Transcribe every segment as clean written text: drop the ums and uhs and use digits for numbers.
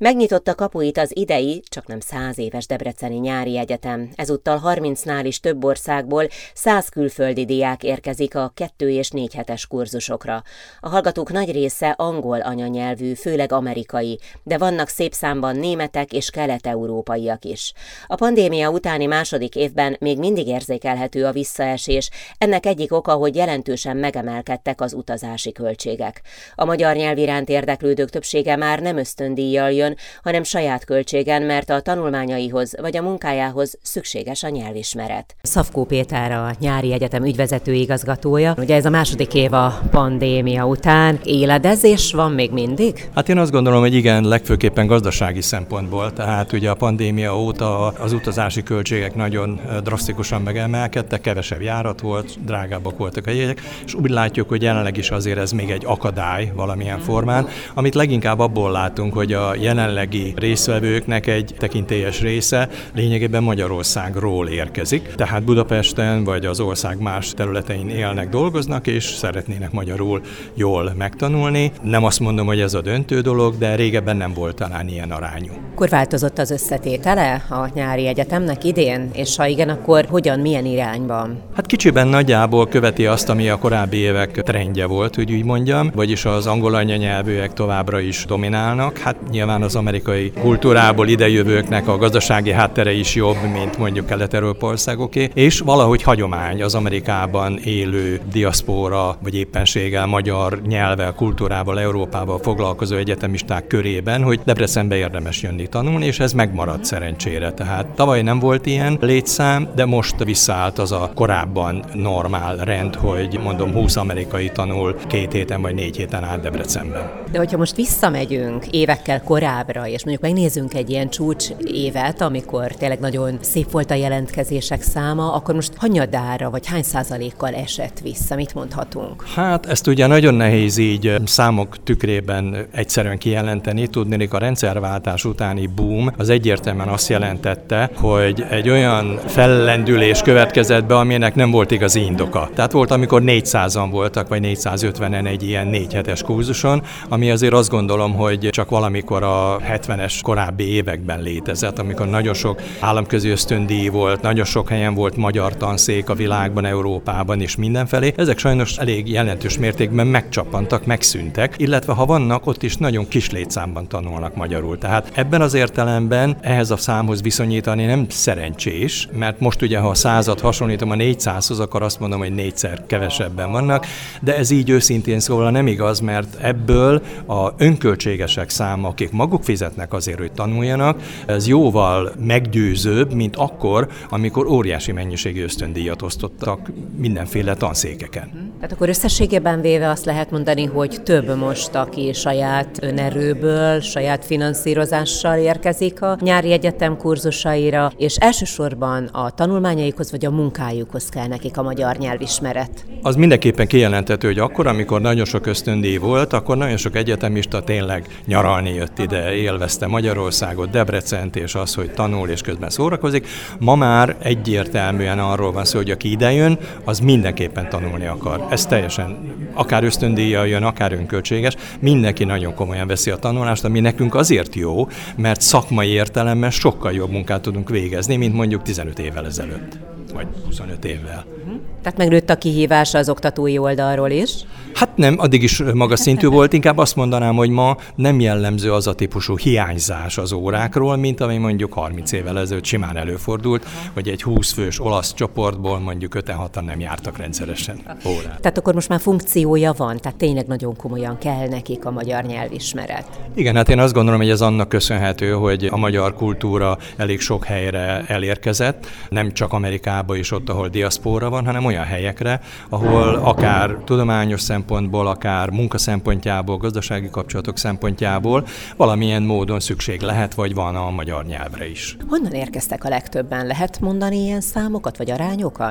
Megnyitotta kapuit az idei, csaknem 100 éves Debreceni Nyári Egyetem. Ezúttal 30-nál is több országból 100 külföldi diák érkezik a 2 és 4 hetes kurzusokra. A hallgatók nagy része angol anyanyelvű, főleg amerikai, de vannak szép számban németek és kelet-európaiak is. A pandémia utáni második évben még mindig érzékelhető a visszaesés, ennek egyik oka, hogy jelentősen megemelkedtek az utazási költségek. A magyar nyelv iránt érdeklődők többsége már nem ösztöndíjjal jön, hanem saját költségen, mert a tanulmányaihoz vagy a munkájához szükséges a nyelvismeret. Szafkó Péter a Nyári Egyetem ügyvezető igazgatója. Ugye ez a második év a pandémia után. Éledezés van még mindig? Hát én azt gondolom, hogy igen, legfőképpen gazdasági szempontból. Tehát ugye a pandémia óta az utazási költségek nagyon drasztikusan megemelkedtek, kevesebb járat volt, drágábbak voltak a jegyek, és úgy látjuk, hogy jelenleg is azért ez még egy akadály valamilyen formán, amit leginkább abból látunk, hogy a jelenlegi résztvevőknek egy tekintélyes része lényegében Magyarországról érkezik. Tehát Budapesten vagy az ország más területein élnek, dolgoznak, és szeretnének magyarul jól megtanulni. Nem azt mondom, hogy ez a döntő dolog, de régebben nem volt talán ilyen arányú. Akkor változott az összetétele a Nyári Egyetemnek idén? És ha igen, akkor hogyan, milyen irányban? Hát kicsiben nagyjából követi azt, ami a korábbi évek trendje volt, hogy úgy mondjam, vagyis az angol anyanyelvűek továbbra is dominálnak. Hát nyilván az amerikai kultúrából idejövőknek a gazdasági háttere is jobb, mint mondjuk Kelet-Európa országoké, és valahogy hagyomány az Amerikában élő diaszpóra, vagy éppenséggel magyar nyelvvel, kultúrával, Európával foglalkozó egyetemisták körében, hogy Debrecenbe érdemes jönni tanulni, és ez megmaradt szerencsére. Tehát tavaly nem volt ilyen létszám, de most visszaállt az a korábban normál rend, hogy mondom 20 amerikai tanul 2 héten vagy 4 héten át Debrecenben. De hogyha most visszamegyünk évekkel korábbra, és mondjuk megnézzünk egy ilyen csúcs évet, amikor tényleg nagyon szép volt a jelentkezések száma, akkor most hanyadára vagy hány százalékkal esett vissza? Mit mondhatunk? Hát ezt ugye nagyon nehéz így számok tükrében egyszerűen kijelenteni. Tudnék, a rendszerváltás utáni boom az egyértelműen azt jelentette, hogy egy olyan fellendülés következett be, aminek nem volt igazi indoka. Tehát volt, amikor 400-an voltak, vagy 450-en egy ilyen 4 hetes kurzuson, ami azért azt gondolom, hogy csak valamikor a 70-es korábbi években létezett, amikor nagyon sok államközi ösztöndíj volt, nagyon sok helyen volt magyar tanszék a világban, Európában és mindenfelé. Ezek sajnos elég jelentős mértékben megcsappantak, megszűntek, illetve ha vannak, ott is nagyon kis létszámban tanulnak magyarul. Tehát ebben az értelemben ehhez a számhoz viszonyítani nem szerencsés, mert most ugye, ha a 100-at hasonlítom a 400-hoz, akkor azt mondom, hogy 4-szer kevesebben vannak, de ez így őszintén szóval nem igaz, mert ebből a önköltségesek száma, akik maguk fizetnek azért, hogy tanuljanak, ez jóval meggyőzőbb, mint akkor, amikor óriási mennyiségű ösztöndíjat osztottak mindenféle tanszékeken. Tehát akkor összességében véve azt lehet mondani, hogy több most, aki saját önerőből, saját finanszírozással érkezik a Nyári Egyetem kurzusaira, és elsősorban a tanulmányaikhoz vagy a munkájukhoz kell nekik a magyar nyelvismeret. Az mindenképpen kijelenthető, hogy akkor, amikor nagyon sok ösztöndíj volt, akkor nagyon sok egyetemista tényleg nyaralni jött ide, élvezte Magyarországot, Debrecent, és az, hogy tanul és közben szórakozik. Ma már egyértelműen arról van szó, hogy aki idejön, az mindenképpen tanulni akar. Ez teljesen, akár ösztöndíjjal jön, akár önköltséges, mindenki nagyon komolyan veszi a tanulást, ami nekünk azért jó, mert szakmai értelemben sokkal jobb munkát tudunk végezni, mint mondjuk 15 évvel ezelőtt, vagy 25 évvel. Tehát megnőtt a kihívás az oktatói oldalról is? Hát nem, addig is magas szintű volt, inkább azt mondanám, hogy ma nem jellemző az a típusú hiányzás az órákról, mint ami mondjuk 30 évvel ezelőtt simán előfordult, hogy egy 20 fős olasz csoportból mondjuk 5-6-an nem jártak rendszeresen órát. Tehát akkor most már funkciója van, tehát tényleg nagyon komolyan kell nekik a magyar nyelvismeret. Igen, hát én azt gondolom, hogy ez annak köszönhető, hogy a magyar kultúra elég sok helyre elérkezett, nem csak Amerikába is ott, ahol diaszpóra van, hanem olyan helyekre, ahol akár tudományos szempontból, akár munka szempontjából, gazdasági kapcsolatok szempontjából valamilyen módon szükség lehet, vagy van a magyar nyelvre is. Honnan érkeztek a legtöbben? Lehet mondani ilyen számokat, vagy arányokat?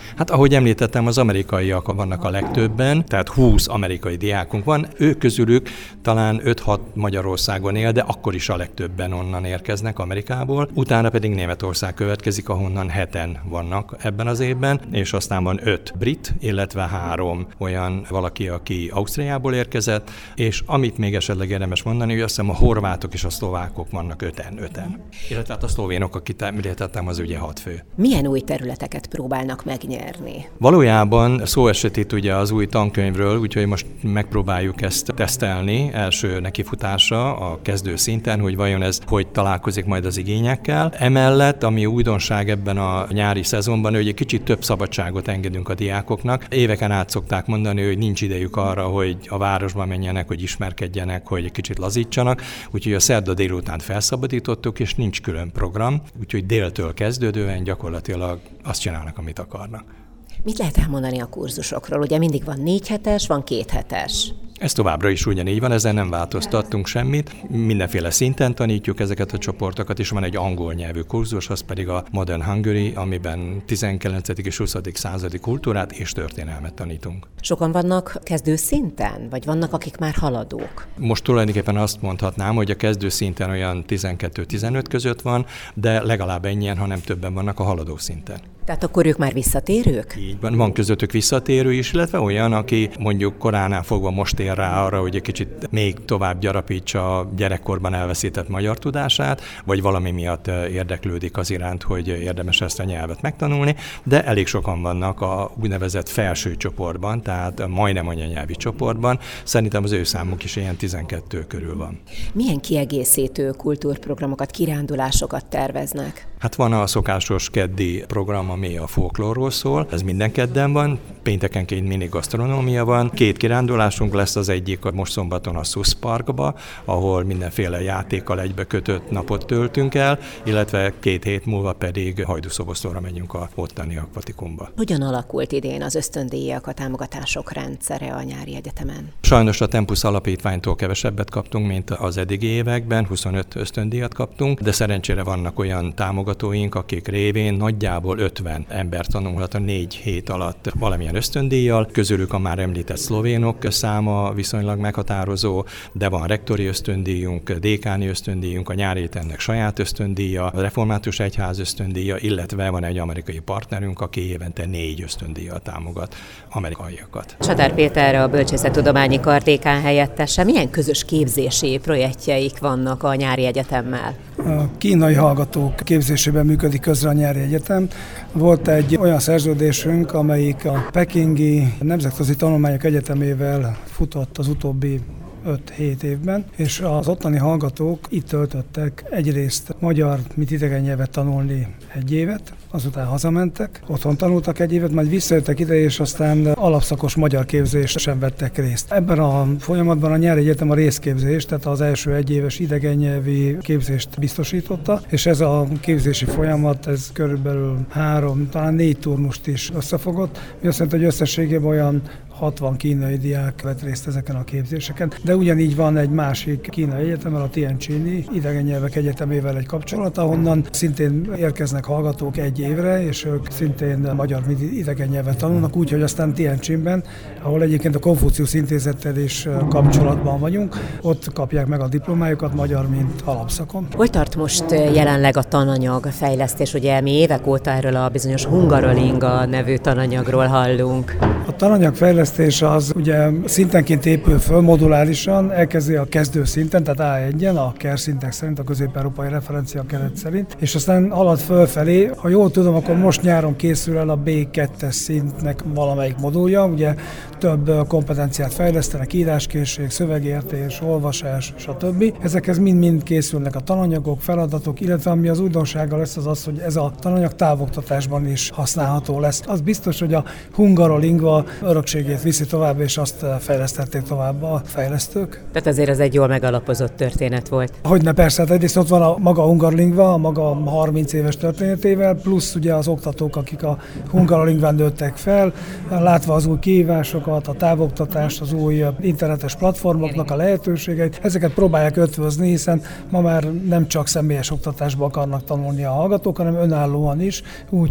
Hát ahogy említettem, az amerikaiak vannak a legtöbben, tehát 20 amerikai diákunk van, ők közülük talán 5-6 Magyarországon él, de akkor is a legtöbben onnan érkeznek Amerikából. Utána pedig Németország következik, ahonnan 7-en vannak ebben az évben, és aztán van 5 brit, illetve 3 olyan valaki, aki Ausztriából érkezett, és amit még esetleg érdemes mondani, hogy azt hiszem a horvátok és a szlovákok vannak 5-en. Illetve hát a szlovénok, akit említettem, az ugye 6 fő. Milyen új területeket próbálnak megnyerni? Valójában szó esett itt ugye az új tankönyvről, úgyhogy most megpróbáljuk ezt tesztelni első nekifutásra a kezdő szinten, hogy vajon ez hogy találkozik majd az igényekkel. Emellett, ami újdonság ebben a nyári szezonban, hogy egy kicsit több szabadságot engedünk a diákoknak. Éveken át szokták mondani, hogy nincs idejük arra, hogy a városba menjenek, hogy ismerkedjenek, hogy egy kicsit lazítsanak, úgyhogy a szerda délután felszabadítottuk, és nincs külön program, úgyhogy déltől kezdődően gyakorlatilag azt csinálnak, amit akarnak. Mit lehet elmondani a kurzusokról? Ugye mindig van 4 hetes, van 2 hetes. Ez továbbra is ugyanígy van, ezzel nem változtattunk semmit. Mindenféle szinten tanítjuk ezeket a csoportokat, és van egy angol nyelvű kurzus, az pedig a Modern Hungary, amiben 19. és 20. századi kultúrát és történelmet tanítunk. Sokan vannak kezdő szinten, vagy vannak, akik már haladók? Most tulajdonképpen azt mondhatnám, hogy a kezdő szinten olyan 12-15 között van, de legalább ennyien, ha nem többen vannak a haladó szinten. Tehát akkor ők már visszatérők? Így van közöttük visszatérő is, illetve olyan, aki mondjuk koránál fogva most ér rá arra, hogy egy kicsit még tovább gyarapítsa a gyerekkorban elveszített magyar tudását, vagy valami miatt érdeklődik az iránt, hogy érdemes ezt a nyelvet megtanulni, de elég sokan vannak a úgynevezett felső csoportban, tehát majdnem anyanyelvi csoportban. Szerintem az ő számuk is ilyen 12 körül van. Milyen kiegészítő kultúrprogramokat, kirándulásokat terveznek? Hát van a szokásos keddi program, ami a folklórról szól, ez minden kedden van, péntekenként mindig gasztronómia van. 2 kirándulásunk lesz, az egyik most szombaton a Szusz Parkba, ahol mindenféle játékkal egybekötött napot töltünk el, illetve 2 hét múlva pedig Hajdúszoboszlóra megyünk a ottani akvatikumba. Hogyan alakult idén az ösztöndíjak, a támogatások rendszere a nyári egyetemen? Sajnos a Tempus alapítványtól kevesebbet kaptunk, mint az eddigi években, 25 ösztöndíjat kaptunk, de szerencsére vannak olyan támogatóink, akik révén nagyjából 50 ember tanulhat a 4 hét alatt valamilyen ösztöndíjjal, közülük a már említett szlovénok száma viszonylag meghatározó, de van rektori ösztöndíjunk, dékáni ösztöndíjunk, a nyári egyetemnek saját ösztöndíja, a református egyház ösztöndíja, illetve van egy amerikai partnerünk, aki évente 4 ösztöndíjjal támogat amerikaiakat. Csatár Péter, a Bölcsészettudományi Kar dékán helyettese. Milyen közös képzési projektjeik vannak a nyári egyetemmel? A kínai hallgatók képzésében működik közre a nyári egyetem. Volt egy olyan szerződésünk, amelyik a Pekingi Nemzetközi Tanulmányok Egyetemével futott az utóbbi 5-7 évben, és az ottani hallgatók itt töltöttek egyrészt magyar, mint idegen nyelvet tanulni 1 évet, azután hazamentek, otthon tanultak 1 évet, majd visszajöttek ide, és aztán alapszakos magyar képzést sem vettek részt. Ebben a folyamatban a nyári egyetem a részképzést, tehát az első 1 éves idegen nyelvi képzést biztosította, és ez a képzési folyamat, ez körülbelül 3, talán 4 turnust is összefogott, mi azt jelenti, hogy összességében olyan 60 kínai diák vett részt ezeken a képzéseken, de ugyanígy van egy másik kínai egyetemmel, a Tianjini idegen nyelvek egyetemével egy kapcsolat, ahonnan szintén érkeznek hallgatók 1 évre, és ők szintén magyar idegen nyelvet tanulnak, úgyhogy aztán Tianjinben, ahol egyébként a Konfuciusz Intézettel is kapcsolatban vagyunk, ott kapják meg a diplomájukat magyar, mint alapszakon. Hol tart most jelenleg a tananyag fejlesztés? Ugye mi évek óta erről a bizonyos Hungarolinga nevű tananyagról hallunk. A tananyag fejlesztés az ugye szintenként épül föl modulárisan, elkezdi a kezdő szinten, tehát A1-en, a KER szintek szerint, a közép-európai referencia keret szerint, és aztán halad fölfelé. Ha jól tudom, akkor most nyáron készül el a B2-es szintnek valamelyik modulja, ugye több kompetenciát fejlesztenek, íráskészség, szövegértés, olvasás, stb. Ezekhez mind-mind készülnek a tananyagok, feladatok, illetve ami az újdonsága lesz az, hogy ez a tananyag távoktatásban is használható lesz. Az biztos, hogy a Hungarolingva örökségét viszi tovább, és azt fejlesztették tovább a fejlesztők. Tehát azért ez egy jól megalapozott történet volt. Hogyne, persze, hát egyrészt ott van a maga Hungarolingva, a maga 30 éves történetével, plusz ugye az oktatók, akik a Hungarolingván nőttek fel, látva az új kihívásokat, a távoktatást, az új internetes platformoknak a lehetőségeit, ezeket próbálják ötvözni, hiszen ma már nem csak személyes oktatásban akarnak tanulni a hallgatók, hanem önállóan is, úgyhogy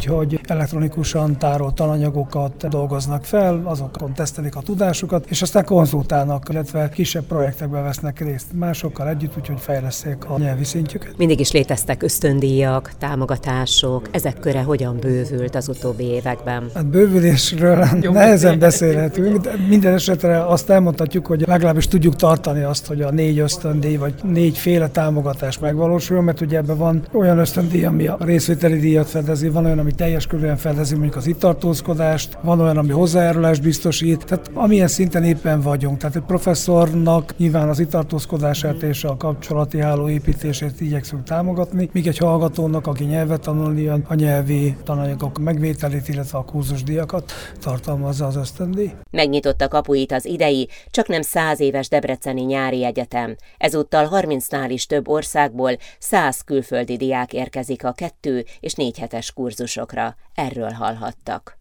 elektronikusan tárolt tananyagokat dolgoznak fel, azokon tesztelik a tudásukat, és aztán konzultálnak, illetve kisebb projektekben vesznek részt másokkal együtt, úgyhogy fejleszték a nyelvi szintjüket. Mindig is léteztek ösztöndíjak, támogatások, ezek köre hogyan bővült az utóbbi években? Hát bővülésről nehezen beszélhetünk, de minden esetre azt elmondhatjuk, hogy legalábbis tudjuk tartani azt, hogy a 4 ösztöndíj vagy 4 féle támogatás megvalósul, mert ugye ebben van olyan ösztöndíj, ami a részvételi díjat fedezi, van olyan, ami teljes körülön fedezi mondjuk az itt tartózkodást, van olyan, ami hozzájárulást biztosít, tehát amilyen szinten éppen vagyunk. Tehát egy professzornak nyilván az itt tartózkodását és a kapcsolati háló építését igyekszünk támogatni, míg egy hallgatónak, aki nyelvet tanulni jön, a nyelvi tananyagok megvételét, illetve a kurzusdíjakat tartalmazza az ösztöndíj. Megnyitotta kapuit az idei, csaknem 100 éves Debreceni Nyári Egyetem. Ezúttal 30-nál is több országból 100 külföldi diák érkezik a 2 és 4 hetes kurzusokra. Erről hallhattak.